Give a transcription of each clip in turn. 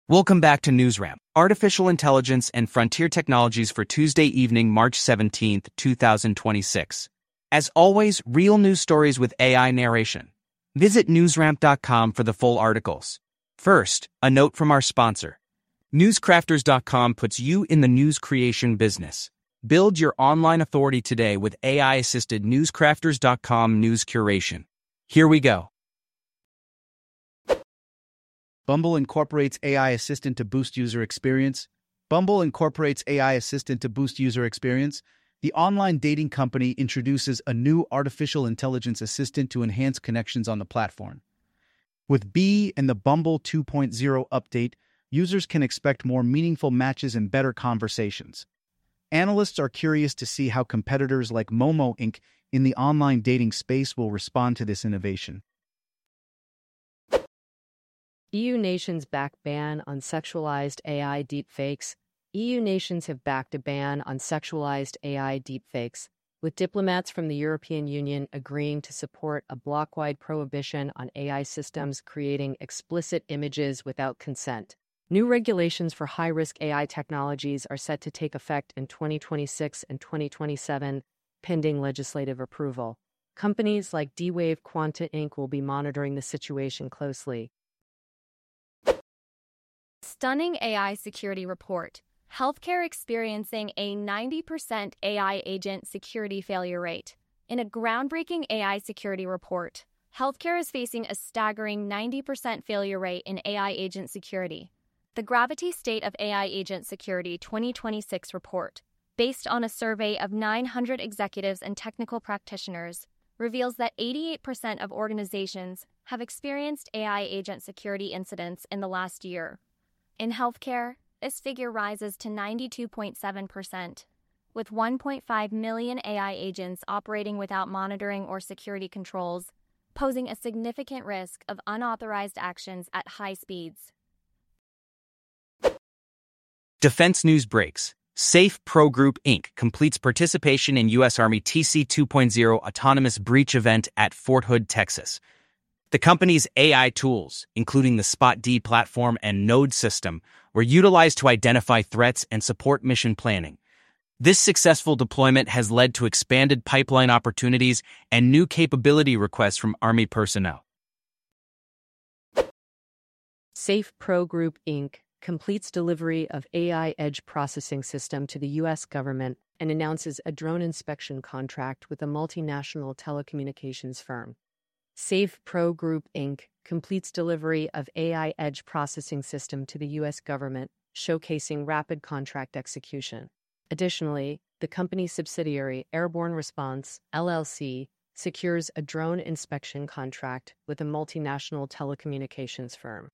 Welcome back to NewsRamp, Artificial Intelligence and Frontier Technologies for Tuesday evening, March 17th, 2026. As always, real news stories with AI narration. Visit newsramp.com for the full articles. First, a note from our sponsor. Newscrafters.com puts you in the news creation business. Build your online authority today with AI-assisted Newscrafters.com news curation. Here we go. Bumble incorporates AI assistant to boost user experience. Bumble incorporates AI assistant to boost user experience. The online dating company introduces a new artificial intelligence assistant to enhance connections on the platform. With Bee and the Bumble 2.0 update, users can expect more meaningful matches and better conversations. Analysts are curious to see how competitors like Momo Inc. in the online dating space will respond to this innovation. EU nations back ban on sexualized AI deepfakes. EU nations have backed a ban on sexualized AI deepfakes, with diplomats from the European Union agreeing to support a bloc-wide prohibition on AI systems creating explicit images without consent. New regulations for high-risk AI technologies are set to take effect in 2026 and 2027, pending legislative approval. Companies like D-Wave Quanta Inc. will be monitoring the situation closely. Stunning AI security report. Healthcare experiencing a 90% AI agent security failure rate. In a groundbreaking AI security report, healthcare is facing a staggering 90% failure rate in AI agent security. The Gravity State of AI Agent Security 2026 report, based on a survey of 900 executives and technical practitioners, reveals that 88% of organizations have experienced AI agent security incidents in the last year. In healthcare, this figure rises to 92.7%, with 1.5 million AI agents operating without monitoring or security controls, posing a significant risk of unauthorized actions at high speeds. Defense news breaks. Safe Pro Group Inc. completes participation in U.S. Army TC 2.0 autonomous breach event at Fort Hood, Texas. The company's AI tools, including the Spot-D platform and Node system, were utilized to identify threats and support mission planning. This successful deployment has led to expanded pipeline opportunities and new capability requests from Army personnel. Safe Pro Group Inc. completes delivery of AI edge processing system to the U.S. government and announces a drone inspection contract with a multinational telecommunications firm. Safe Pro Group Inc. completes delivery of AI edge processing system to the U.S. government, showcasing rapid contract execution. Additionally, the company's subsidiary Airborne Response, LLC, secures a drone inspection contract with a multinational telecommunications firm.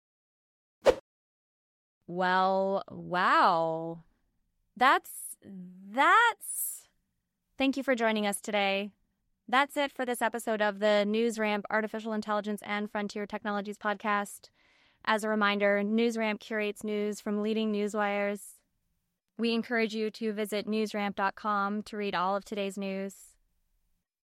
Well, wow. That's... Thank you for joining us today. That's it for this episode of the NewsRamp Artificial Intelligence and Frontier Technologies podcast. As a reminder, NewsRamp curates news from leading newswires. We encourage you to visit newsramp.com to read all of today's news.